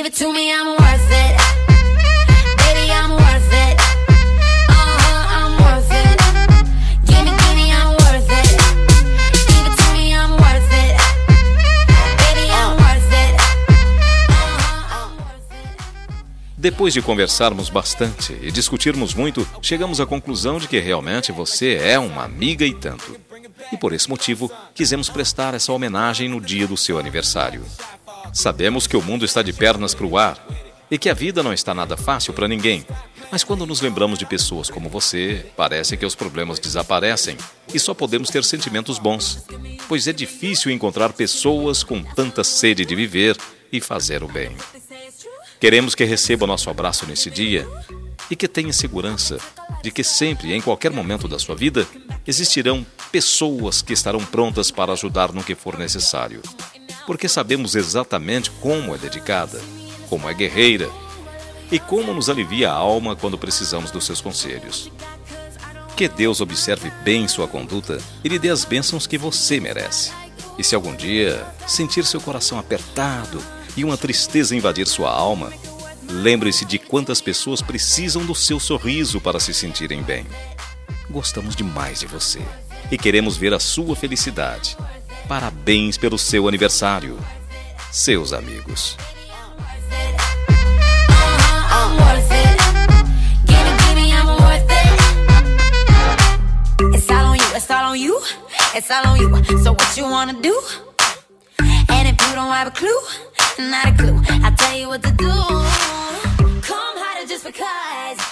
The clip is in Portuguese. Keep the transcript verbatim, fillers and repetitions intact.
Give it to me, I'm worth it. Baby, I'm worth it. Uh-huh, I'm worth it. Give me, give me, I'm worth it. Give it to me, I'm worth it. Baby, I'm worth it. Uh-huh, I'm worth it. Depois de conversarmos bastante e discutirmos muito, chegamos à conclusão de que realmente você é uma amiga e tanto. E por esse motivo, quisemos prestar essa homenagem no dia do seu aniversário. Sabemos que o mundo está de pernas para o ar e que a vida não está nada fácil para ninguém. Mas quando nos lembramos de pessoas como você, parece que os problemas desaparecem e só podemos ter sentimentos bons, pois é difícil encontrar pessoas com tanta sede de viver e fazer o bem. Queremos que receba o nosso abraço nesse dia e que tenha segurança de que sempre, em qualquer momento da sua vida, existirão pessoas que estarão prontas para ajudar no que for necessário. Porque sabemos exatamente como é dedicada, como é guerreira e como nos alivia a alma quando precisamos dos seus conselhos. Que Deus observe bem sua conduta e lhe dê as bênçãos que você merece. E se algum dia sentir seu coração apertado e uma tristeza invadir sua alma, lembre-se de quantas pessoas precisam do seu sorriso para se sentirem bem. Gostamos demais de você e queremos ver a sua felicidade. Parabéns pelo seu aniversário. Seus amigos. It's all on you, it's all on you, it's all on you. So what you wanna do? And if you don't have a clue, not a clue, I'll tell you what to do. Come harder just because